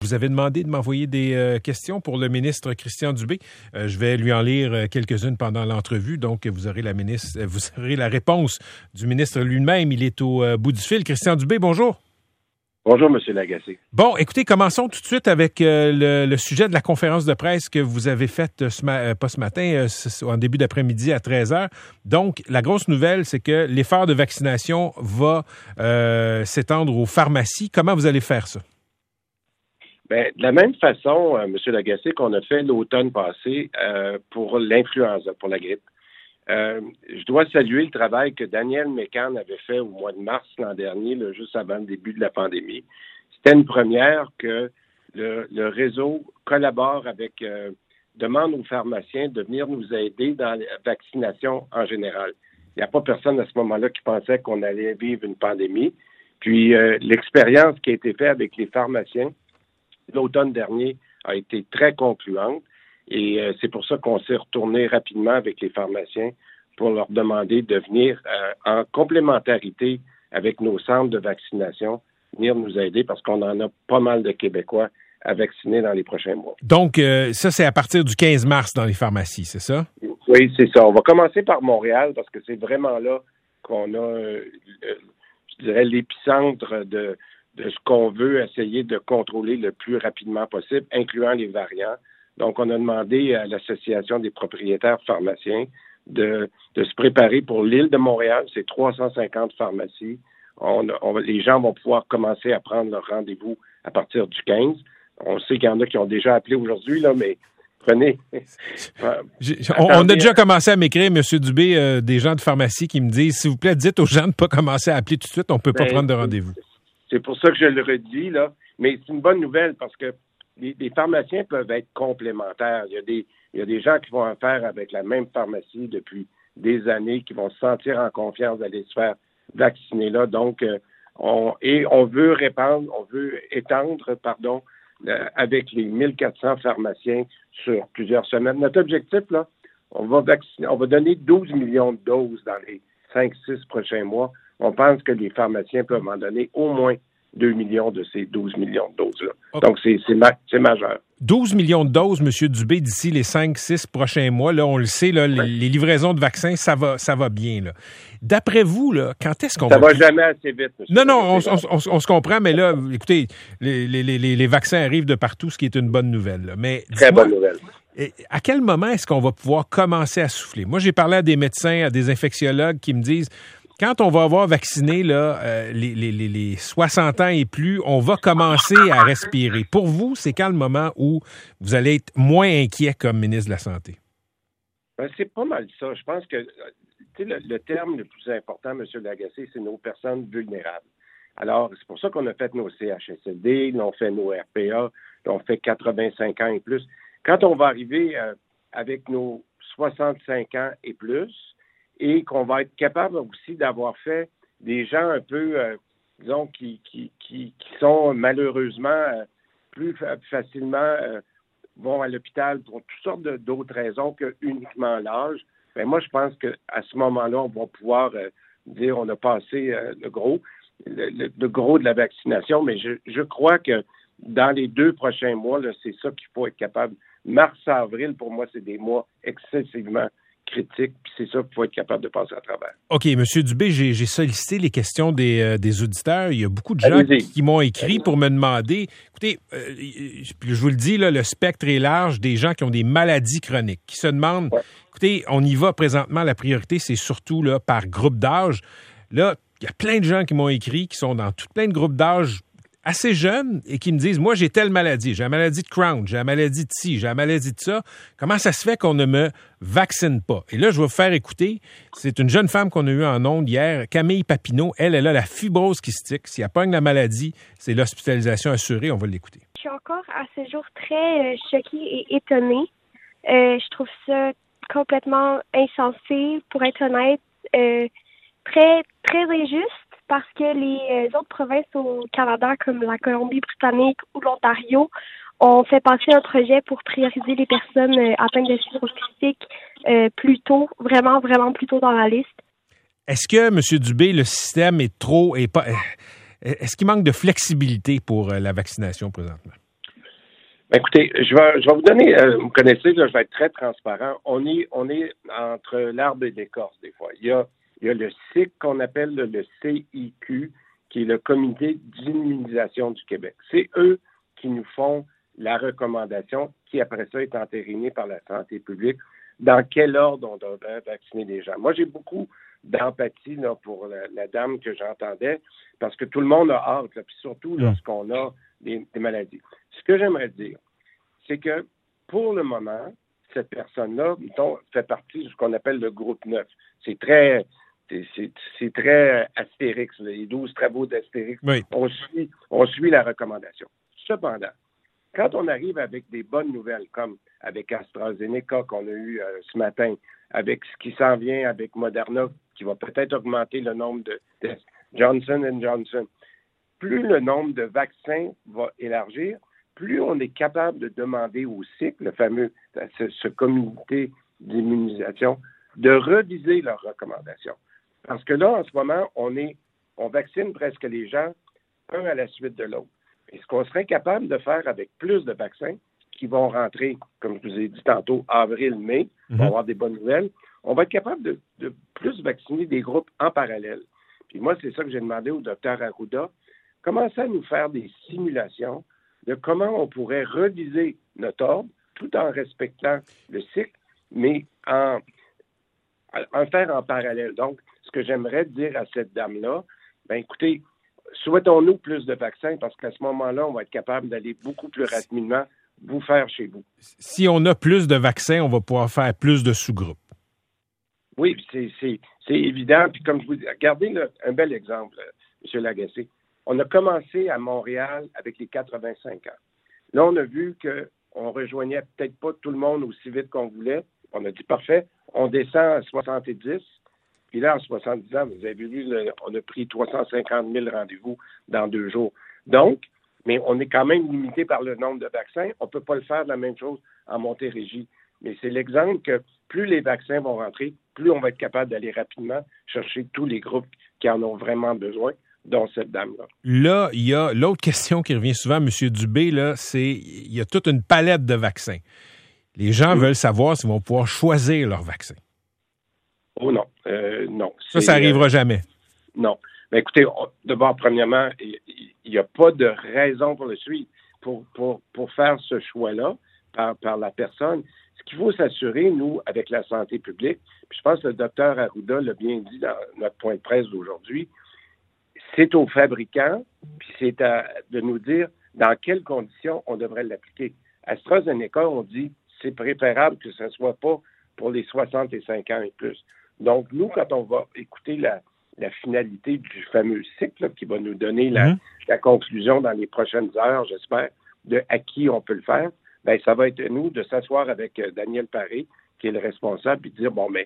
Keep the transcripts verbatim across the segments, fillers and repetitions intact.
vous avez demandé de m'envoyer des euh, questions pour le ministre Christian Dubé. Euh, je vais lui en lire quelques-unes pendant l'entrevue. Donc, vous aurez la ministre, vous aurez la réponse du ministre lui-même. Il est au euh, bout du fil. Christian Dubé, bonjour. Bonjour, M. Lagacé. Bon, écoutez, commençons tout de suite avec euh, le, le sujet de la conférence de presse que vous avez faite, ce ma- euh, pas ce matin, euh, en début d'après-midi à treize heures. Donc, la grosse nouvelle, c'est que l'effort de vaccination va euh, s'étendre aux pharmacies. Comment vous allez faire ça? Bien, de la même façon, euh, M. Lagacé, qu'on a fait l'automne passé euh, pour l'influenza, pour la grippe. Euh, je dois saluer le travail que Daniel Mécan avait fait au mois de mars l'an dernier, là, juste avant le début de la pandémie. C'était une première que le, le réseau collabore avec, euh, demande aux pharmaciens de venir nous aider dans la vaccination en général. Il n'y a pas personne à ce moment-là qui pensait qu'on allait vivre une pandémie. Puis euh, l'expérience qui a été faite avec les pharmaciens l'automne dernier a été très concluante. Et euh, c'est pour ça qu'on s'est retourné rapidement avec les pharmaciens pour leur demander de venir euh, en complémentarité avec nos centres de vaccination, venir nous aider parce qu'on en a pas mal de Québécois à vacciner dans les prochains mois. Donc, euh, ça, c'est à partir du quinze mars dans les pharmacies, c'est ça? Oui, c'est ça. On va commencer par Montréal parce que c'est vraiment là qu'on a, euh, je dirais, l'épicentre de, de ce qu'on veut essayer de contrôler le plus rapidement possible, incluant les variants. Donc, on a demandé à l'Association des propriétaires pharmaciens de, de se préparer pour l'île de Montréal. C'est trois cent cinquante pharmacies. On, on, les gens vont pouvoir commencer à prendre leur rendez-vous à partir du quinze. On sait qu'il y en a qui ont déjà appelé aujourd'hui, là, mais prenez. on, on a déjà commencé à m'écrire, M. Dubé, euh, des gens de pharmacie qui me disent, s'il vous plaît, dites aux gens de ne pas commencer à appeler tout de suite, on ne peut pas ben, prendre de rendez-vous. C'est pour ça que je le redis, là. Mais c'est une bonne nouvelle parce que Les, les pharmaciens peuvent être complémentaires. Il y a des, il y a des gens qui vont en faire avec la même pharmacie depuis des années, qui vont se sentir en confiance d'aller se faire vacciner là. Donc, euh, on, et on veut répandre, on veut étendre, pardon, euh, avec les mille quatre cents pharmaciens sur plusieurs semaines. Notre objectif, là, on va vacciner, on va donner douze millions de doses dans les cinq six prochains mois. On pense que les pharmaciens peuvent en donner au moins deux millions de ces douze millions de doses-là. Okay. Donc, c'est, c'est, ma- c'est majeur. douze millions de doses, M. Dubé, d'ici les cinq six prochains mois. Là, on le sait, là, les, les livraisons de vaccins, ça va, ça va bien. Là. D'après vous, là, quand est-ce qu'on ça va... Ça va jamais assez vite, monsieur. Non, non, on, on, on, on se comprend, mais là, écoutez, les, les, les, les vaccins arrivent de partout, ce qui est une bonne nouvelle. Là. Mais Très bonne nouvelle. À quel moment est-ce qu'on va pouvoir commencer à souffler? Moi, j'ai parlé à des médecins, à des infectiologues qui me disent... Quand on va avoir vacciné là, euh, les, les, les, les soixante ans et plus, on va commencer à respirer. Pour vous, c'est quand le moment où vous allez être moins inquiet comme ministre de la Santé? Ben, c'est pas mal ça. Je pense que le, le terme le plus important, M. Lagacé, c'est nos personnes vulnérables. Alors, c'est pour ça qu'on a fait nos C H S L D, on fait nos R P A, on fait quatre-vingt-cinq ans et plus. Quand on va arriver euh, avec nos soixante-cinq ans et plus, et qu'on va être capable aussi d'avoir fait des gens un peu, euh, disons, qui, qui, qui, qui sont malheureusement euh, plus fa- facilement euh, vont à l'hôpital pour toutes sortes de, d'autres raisons que uniquement l'âge. Mais moi, je pense qu'à ce moment-là, on va pouvoir euh, dire on a passé euh, le gros, le, le, le gros de la vaccination, mais je, je crois que dans les deux prochains mois, là, c'est ça qu'il faut être capable. Mars-avril, pour moi, c'est des mois excessivement critique, puis c'est ça qu'il faut être capable de passer à travers. OK, M. Dubé, j'ai, j'ai sollicité les questions des, euh, des auditeurs. Il y a beaucoup de gens qui, qui m'ont écrit Allez-y. pour me demander, écoutez, euh, je vous le dis, là, le spectre est large des gens qui ont des maladies chroniques, qui se demandent, ouais. écoutez, on y va présentement, la priorité, c'est surtout là, par groupe d'âge. Là, il y a plein de gens qui m'ont écrit, qui sont dans tout plein de groupes d'âge assez jeunes et qui me disent, moi, j'ai telle maladie, j'ai la maladie de Crohn, j'ai la maladie de ci, j'ai la maladie de ça. Comment ça se fait qu'on ne me vaccine pas? Et là, je vais vous faire écouter. C'est une jeune femme qu'on a eue en ondes hier, Camille Papineau. Elle, elle a la fibrose kystique. Si elle pogne la maladie, c'est l'hospitalisation assurée. On va l'écouter. Je suis encore à ce jour très euh, choquée et étonnée. Euh, je trouve ça complètement insensé, pour être honnête, euh, très, très injuste. Parce que les autres provinces au Canada, comme la Colombie-Britannique ou l'Ontario, ont fait passer un projet pour prioriser les personnes atteintes de fibrose kystique euh, plus tôt, vraiment, vraiment plus tôt dans la liste. Est-ce que, M. Dubé, le système est trop... Est pas, est-ce qu'il manque de flexibilité pour la vaccination présentement? Écoutez, je vais, je vais vous donner, euh, vous connaissez, là, je vais être très transparent. On est, on est entre l'arbre et l'écorce, des fois. Il y a, il y a le C I C qu'on appelle le, le C I Q, qui est le Comité d'immunisation du Québec. C'est eux qui nous font la recommandation, qui après ça est entérinée par la santé publique, dans quel ordre on devrait vacciner les gens. Moi, j'ai beaucoup d'empathie là, pour la, la dame que j'entendais, parce que tout le monde a hâte, là, puis surtout lorsqu'on a des, des maladies. Ce que j'aimerais dire, c'est que pour le moment, cette personne-là, mettons, fait partie de ce qu'on appelle le groupe neuf. C'est très, c'est, c'est, c'est très Astérix, les douze travaux d'Astérix. Oui. On suit, on suit la recommandation. Cependant, quand on arrive avec des bonnes nouvelles, comme avec AstraZeneca qu'on a eu euh, ce matin, avec ce qui s'en vient avec Moderna, qui va peut-être augmenter le nombre de tests, Johnson and Johnson, plus le nombre de vaccins va élargir, plus on est capable de demander au C I C, le fameux, ce, ce comité d'immunisation, de reviser leurs recommandations. Parce que là, en ce moment, on est, on vaccine presque les gens, un à la suite de l'autre. Et ce qu'on serait capable de faire avec plus de vaccins qui vont rentrer, comme je vous ai dit tantôt, avril, mai, mm-hmm. on va avoir des bonnes nouvelles, on va être capable de, de plus vacciner des groupes en parallèle. Puis moi, c'est ça que j'ai demandé au docteur Arruda. Commencer à nous faire des simulations de comment on pourrait reviser notre ordre tout en respectant le cycle, mais en, en faire en parallèle. Donc, ce que j'aimerais dire à cette dame-là, bien écoutez, souhaitons-nous plus de vaccins parce qu'à ce moment-là, on va être capable d'aller beaucoup plus rapidement vous faire chez vous. Si on a plus de vaccins, on va pouvoir faire plus de sous-groupes. Oui, c'est, c'est, c'est évident. Puis comme je vous dis, regardez là, un bel exemple, M. Lagacé. On a commencé à Montréal avec les quatre-vingt-cinq ans. Là, on a vu qu'on rejoignait peut-être pas tout le monde aussi vite qu'on voulait. On a dit parfait, on descend à soixante-dix. Puis là, en soixante-dix ans, vous avez vu, là, on a pris trois cent cinquante mille rendez-vous dans deux jours. Donc, mais on est quand même limité par le nombre de vaccins. On ne peut pas le faire de la même chose en Montérégie. Mais c'est l'exemple que plus les vaccins vont rentrer, plus on va être capable d'aller rapidement chercher tous les groupes qui en ont vraiment besoin, dont cette dame-là. Là, il y a l'autre question qui revient souvent, M. Dubé, là, c'est il y a toute une palette de vaccins. Les gens mmh. veulent savoir s'ils vont pouvoir choisir leur vaccin. Oh non, euh, non. Ça, ça n'arrivera euh, jamais. Non. Mais écoutez, on, d'abord, premièrement, il n'y a pas de raison pour le suivre, pour, pour, pour faire ce choix-là par, par la personne. Ce qu'il faut s'assurer, nous, avec la santé publique, puis je pense que le docteur Arruda l'a bien dit dans notre point de presse d'aujourd'hui, c'est aux fabricants, puis c'est à, de nous dire dans quelles conditions on devrait l'appliquer. AstraZeneca, on dit, c'est préférable que ce ne soit pas pour les soixante-cinq ans et plus. Donc, nous, quand on va écouter la, la finalité du fameux cycle là, qui va nous donner la, mmh. la conclusion dans les prochaines heures, j'espère, de à qui on peut le faire, bien, ça va être nous de s'asseoir avec euh, Daniel Paré, qui est le responsable, et de dire, bon, mais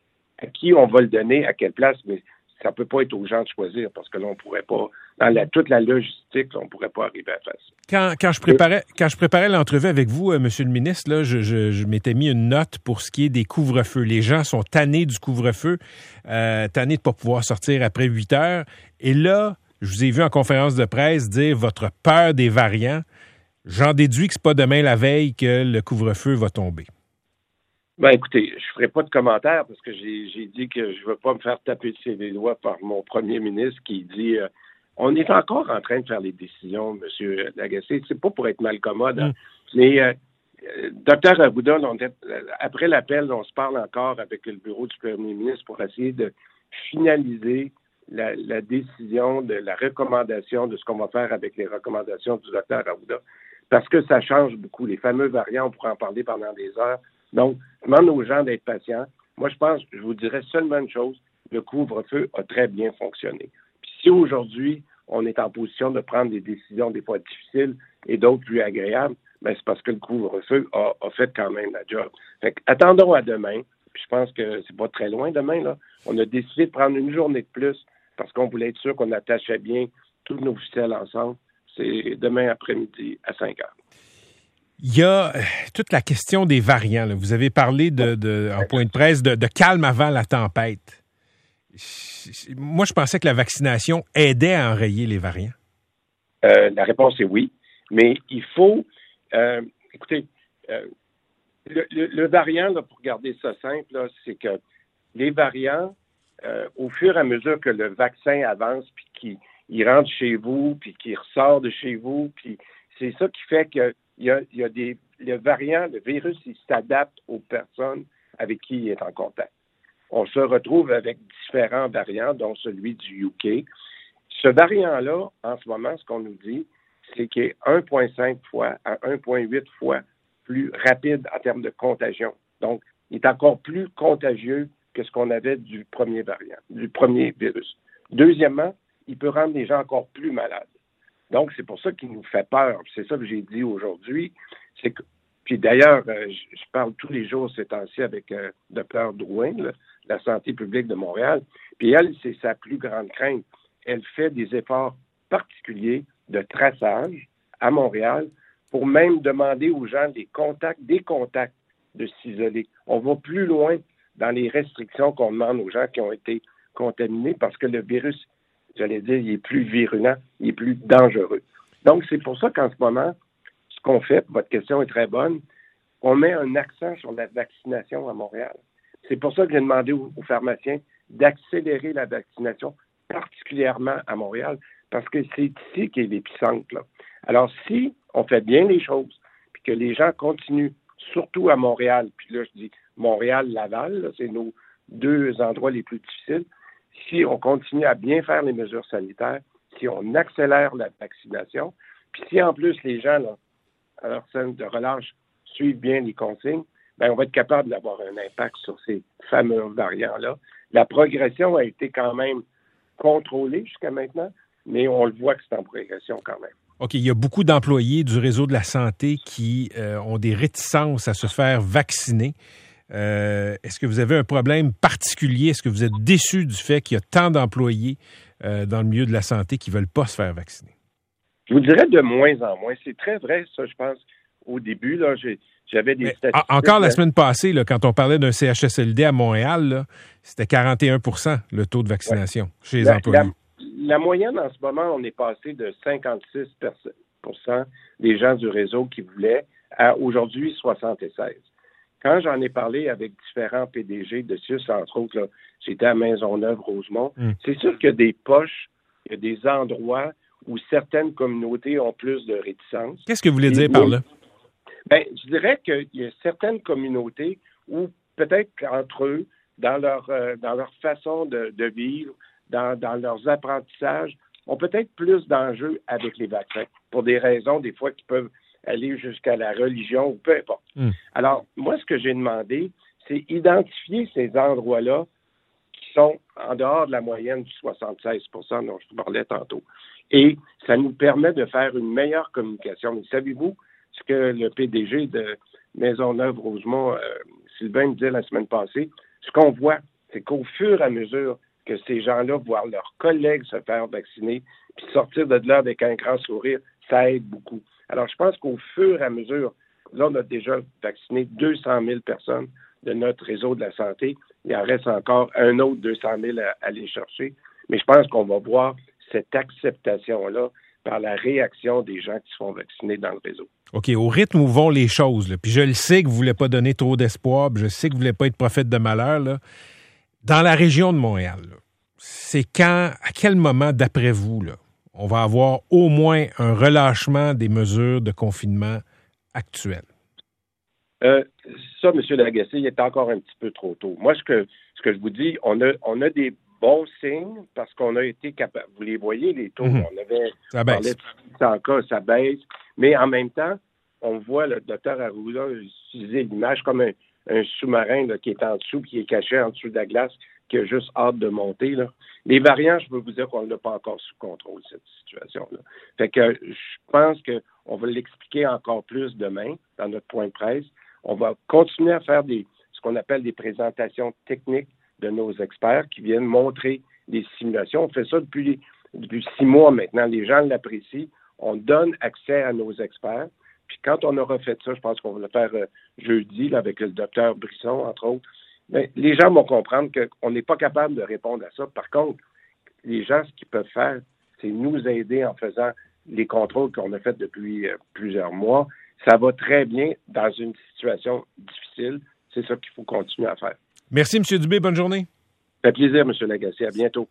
à qui on va le donner, à quelle place, mais ça ne peut pas être aux gens de choisir, parce que là, on ne pourrait pas, dans la, toute la logistique, là, on ne pourrait pas arriver à faire ça. Quand, quand, je, préparais, quand je préparais l'entrevue avec vous, euh, Monsieur le ministre, là, je, je, je m'étais mis une note pour ce qui est des couvre-feux. Les gens sont tannés du couvre-feu, euh, tannés de ne pas pouvoir sortir après huit heures. Et là, je vous ai vu en conférence de presse dire votre peur des variants. J'en déduis que ce n'est pas demain la veille que le couvre-feu va tomber. Ben écoutez, je ne ferai pas de commentaires parce que j'ai, j'ai dit que je ne veux pas me faire taper sur les doigts par mon premier ministre qui dit euh, on est encore en train de faire les décisions, M. Lagacé. C'est pas pour être mal commode, hein. mm. mais euh, euh, docteur Arruda, on était, après l'appel, on se parle encore avec le bureau du premier ministre pour essayer de finaliser la, la décision de la recommandation de ce qu'on va faire avec les recommandations du docteur Arruda. Parce que ça change beaucoup. Les fameux variants, on pourrait en parler pendant des heures. Donc, je demande aux gens d'être patients. Moi, je pense, je vous dirais seulement une chose, le couvre-feu a très bien fonctionné. Puis si aujourd'hui, on est en position de prendre des décisions des fois difficiles et d'autres plus agréables, bien, c'est parce que le couvre-feu a, a fait quand même la job. Fait que, attendons à demain. Puis je pense que c'est pas très loin demain, là. On a décidé de prendre une journée de plus parce qu'on voulait être sûr qu'on attachait bien tous nos ficelles ensemble. C'est demain après-midi à cinq heures. Il y a toute la question des variants. Là. Vous avez parlé de, de, en point de presse de, de calme avant la tempête. Moi, je pensais que la vaccination aidait à enrayer les variants. Euh, la réponse est oui, mais il faut... Euh, écoutez, euh, le, le, le variant, là, pour garder ça simple, là, c'est que les variants, euh, au fur et à mesure que le vaccin avance, puis qu'il il rentre chez vous, puis qu'il ressort de chez vous, puis c'est ça qui fait que il y a, il y a des le variant, le virus, il s'adapte aux personnes avec qui il est en contact. On se retrouve avec différents variants, dont celui du U K. Ce variant-là, en ce moment, ce qu'on nous dit, c'est qu'il est un virgule cinq fois à un virgule huit fois plus rapide en termes de contagion. Donc, il est encore plus contagieux que ce qu'on avait du premier variant, du premier virus. Deuxièmement, il peut rendre les gens encore plus malades. Donc, c'est pour ça qu'il nous fait peur. C'est ça que j'ai dit aujourd'hui. C'est que, puis d'ailleurs, euh, je, je parle tous les jours ces temps-ci avec euh, Dr Drouin, là, la santé publique de Montréal. Puis elle, c'est sa plus grande crainte. Elle fait des efforts particuliers de traçage à Montréal pour même demander aux gens des contacts, des contacts de s'isoler. On va plus loin dans les restrictions qu'on demande aux gens qui ont été contaminés parce que le virus, j'allais dire, il est plus virulent, il est plus dangereux. Donc, c'est pour ça qu'en ce moment, ce qu'on fait, votre question est très bonne, on met un accent sur la vaccination à Montréal. C'est pour ça que j'ai demandé aux, aux pharmaciens d'accélérer la vaccination, particulièrement à Montréal, parce que c'est ici qu'est l'épicentre, là. Alors, si on fait bien les choses, puis que les gens continuent, surtout à Montréal, puis là, je dis Montréal-Laval, là, c'est nos deux endroits les plus difficiles, si on continue à bien faire les mesures sanitaires, si on accélère la vaccination, puis si en plus les gens, là, à leur scène de relâche, suivent bien les consignes, bien, on va être capable d'avoir un impact sur ces fameux variants-là. La progression a été quand même contrôlée jusqu'à maintenant, mais on le voit que c'est en progression quand même. OK, il y a beaucoup d'employés du réseau de la santé qui euh, ont des réticences à se faire vacciner. Euh, est-ce que vous avez un problème particulier? Est-ce que vous êtes déçu du fait qu'il y a tant d'employés euh, dans le milieu de la santé qui ne veulent pas se faire vacciner? Je vous dirais de moins en moins. C'est très vrai, ça, je pense. Au début, là, j'ai, j'avais des Mais statistiques. Encore la semaine passée, là, quand on parlait d'un C H S L D à Montréal, là, c'était quarante et un pour cent le taux de vaccination ouais. chez les la, employés. La, la moyenne, en ce moment, on est passé de cinquante-six pour cent des gens du réseau qui voulaient à aujourd'hui soixante-seize. Quand j'en ai parlé avec différents P D G de C I U S, entre autres, là, j'étais à Maisonneuve-Rosemont, mm. c'est sûr qu'il y a des poches, il y a des endroits où certaines communautés ont plus de réticence. Qu'est-ce que vous voulez dire par là? Bien, je dirais qu'il y a certaines communautés où peut-être qu'entre eux, dans leur euh, dans leur façon de, de vivre, dans, dans leurs apprentissages, ont peut-être plus d'enjeux avec les vaccins, pour des raisons, des fois, qui peuvent aller jusqu'à la religion ou peu importe. Mm. Alors, moi, ce que j'ai demandé, c'est identifier ces endroits-là qui sont en dehors de la moyenne du soixante-seize pour cent dont je vous parlais tantôt. Et ça nous permet de faire une meilleure communication. Mais savez-vous ce que le P D G de Maisonneuve-Rosemont, euh, Sylvain, me disait la semaine passée? Ce qu'on voit, c'est qu'au fur et à mesure que ces gens-là voient leurs collègues se faire vacciner, puis sortir de là avec un grand sourire, ça aide beaucoup. Alors, je pense qu'au fur et à mesure, là, on a déjà vacciné deux cent mille personnes de notre réseau de la santé. Il en reste encore un autre deux cent mille à, à aller chercher. Mais je pense qu'on va voir cette acceptation-là par la réaction des gens qui se font vacciner dans le réseau. OK, au rythme où vont les choses, là, puis je le sais que vous ne voulez pas donner trop d'espoir, puis je sais que vous ne voulez pas être prophète de malheur, là. Dans la région de Montréal, là, c'est quand, à quel moment, d'après vous, là, on va avoir au moins un relâchement des mesures de confinement actuelles? Euh, ça, M. Lagacé, il est encore un petit peu trop tôt. Moi, ce que, ce que je vous dis, on a, on a des bons signes parce qu'on a été capable. Vous les voyez, les taux, mm-hmm. on avait ça parlé de cent cas, ça baisse. Mais en même temps, on voit le docteur Arruda utiliser l'image comme un, un sous-marin là, qui est en dessous, qui est caché en dessous de la glace, qui a juste hâte de monter. Là. Les variants, je peux vous dire qu'on ne l'a pas encore sous contrôle, cette situation-là. Fait que je pense qu'on va l'expliquer encore plus demain dans notre point de presse. On va continuer à faire des ce qu'on appelle des présentations techniques de nos experts qui viennent montrer des simulations. On fait ça depuis, depuis six mois maintenant. Les gens l'apprécient. On donne accès à nos experts. Puis quand on aura fait ça, je pense qu'on va le faire euh, jeudi là, avec le docteur Brisson, entre autres, bien, les gens vont comprendre qu'on n'est pas capable de répondre à ça. Par contre, les gens, ce qu'ils peuvent faire, c'est nous aider en faisant les contrôles qu'on a faits depuis euh, plusieurs mois ça va très bien dans une situation difficile. C'est ça qu'il faut continuer à faire. Merci, M. Dubé. Bonne journée. Ça fait plaisir, M. Lagacé. À bientôt.